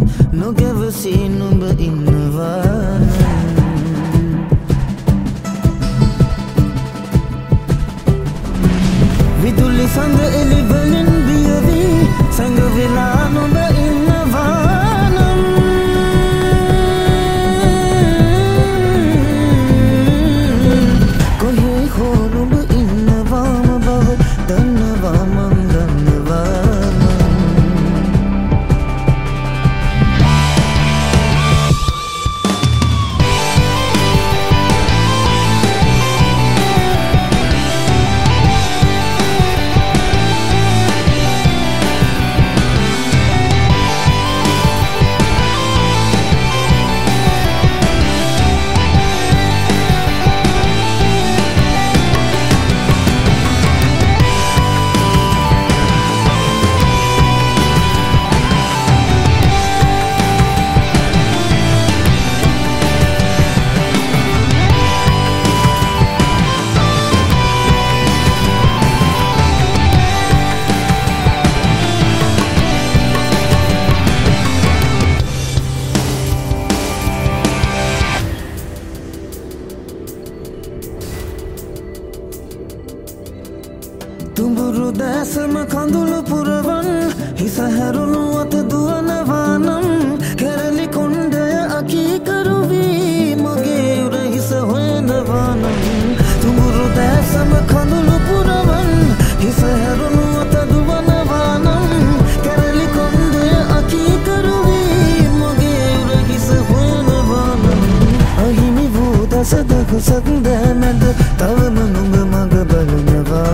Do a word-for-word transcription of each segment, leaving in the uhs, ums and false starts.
නොගැවසී නුඹ ඉන්නවා විදුලි සඳ එළිවලින් බියවී සැඟවිලා නුඹ ඉන්නවා නම් කොහේ හෝ නුඹ ඉන්නවාම බව දන්නවා මං දන්නවා තුඹුරු දැසම කඳුළු පුරවන් හිස හැරුණු අත දුවනවා නම් කැරලි කොණ්ඩය අකීකරු වී මගේ උර හිස හොයනවා නම් තුඹුරු දැසම කඳුළු පුරවන් හිස හැරුණු අත දුවනවා නම් කැරලි කොණ්ඩය අකීකරු වී මගේ උර හිස හොයනවා නම් අහිමි වූ දස දහසක් දැනද තවම නුඹ මග බලනවා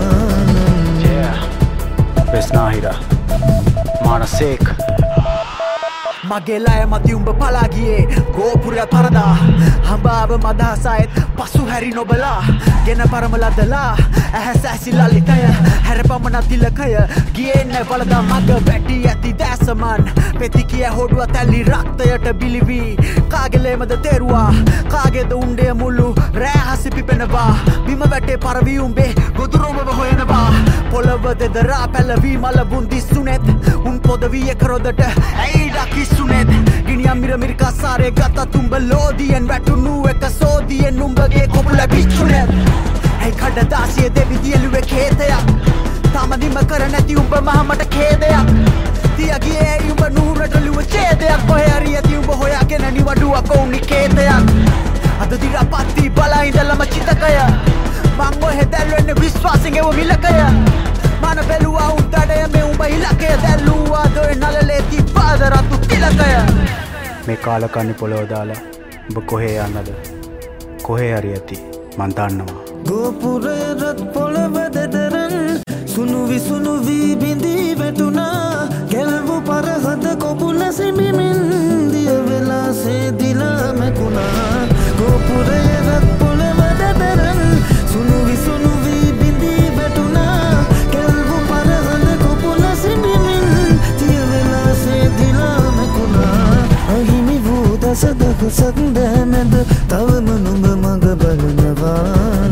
Besnahira Manasek මගේ ලය මති උඹ පලා ගියේ ගෝපුරයත් පරදා හඹාව මදහසයිත් පසු හැරි නොබලා ගෙන පරම ලදලා ඇහැස ඇසිලා ලිතය හැරපමන තිලකය ගියේ නැ වලදා මග වැටි ඇති දැසමන් පෙති කිය හොඩුව තැලි රක්තයට බිලිවී කාගෙලේමද තෙරුවා කාගේද උණ්ඩය මුළු රෑහසි පිපෙනවා බිම වැටේ පරවී උඹේ ගොදුරුඹව හොයනවා පොළව දෙදරා පැලවී මලබුන් දිස්සුනෙත් උන් පොදවී එකරොදට ඇයිඩා කිස්සුනෙත් ගිනියම් මිර මිරිකාසාරේ ගත තුඹ ලෝදියෙන් වැටුණු එක සෝදියෙන් උඹගේ කොපුල පිච්චුනෙත් ඇයි කඩදාසිය දෙවිදියලුවේ කේතයක් තමදිම කර නැති උඹ මහමට කේදයක් තියගේ උඹ නුහුරට ලුව ඡේදයක් කොහේ හරි ඇති උඹ හොයාගෙන නිවඩුවක් ඔවුනි කේතයක් අද දිරපත්ති බලා ඉඳලම චිතකය මං ඔහෙ දැල්වෙන්නේ විශ්වාසෙන් එව මිලකය මන බැලුවා උන්ටඩය මේ උඹ ඉලකය දැල්ලුවා දොය නලලේ තිබ්බාද රතු තිලකය මේ කාලකන්නි පොළොව දාලා උඹ කොහේ යන්නද කොහේ හරි ඇති මං දන්නවා ගෝපුරය රත් පොළව දෙදරන් සුණු විසුණු වී බිඳී වැටුණා ගැල්වු පරහද කොපුල සිඹිමින් දිය වෙලා සේදිලා මැකුණා ගෝපුරය රත් පොළව දෙදරන් සුණු විසුණු වී බිඳී වැටුණා ගැල්වු පරහද කොපුල සිඹිමින් දිය වෙලා සේදිලා මැකුණා අහිමි වූ දස දහසක් දැනද තවම නුඹ මග බලනවා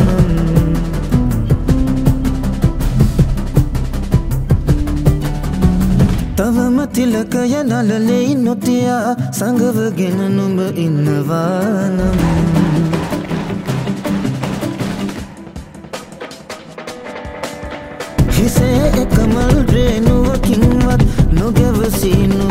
තවම තිලකය නලලෙයි නොතියා සඟවගෙන නුඹ ඉන්නවා නම් හිසේ එකමල් රේනුවකින්වත් නොගැවසී